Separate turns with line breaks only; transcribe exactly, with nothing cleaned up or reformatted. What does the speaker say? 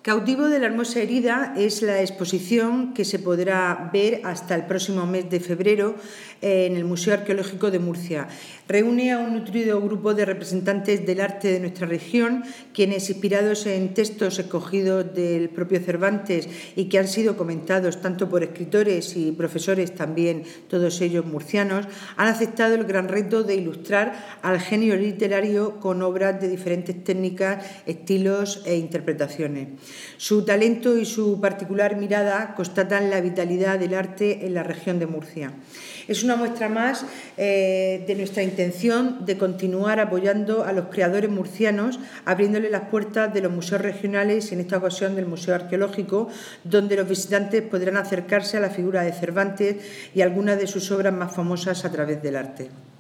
Cautivo de la hermosa herida es la exposición que se podrá ver hasta el próximo mes de febrero en el Museo Arqueológico de Murcia. Reúne a un nutrido grupo de representantes del arte de nuestra región, quienes, inspirados en textos escogidos del propio Cervantes y que han sido comentados tanto por escritores y profesores, también todos ellos murcianos, han aceptado el gran reto de ilustrar al genio literario con obras de diferentes técnicas, estilos e interpretaciones. Su talento y su particular mirada constatan la vitalidad del arte en la región de Murcia. Es una muestra más eh, de nuestra intención de continuar apoyando a los creadores murcianos, abriéndole las puertas de los museos regionales y en esta ocasión del Museo Arqueológico, donde los visitantes podrán acercarse a la figura de Cervantes y algunas de sus obras más famosas a través del arte.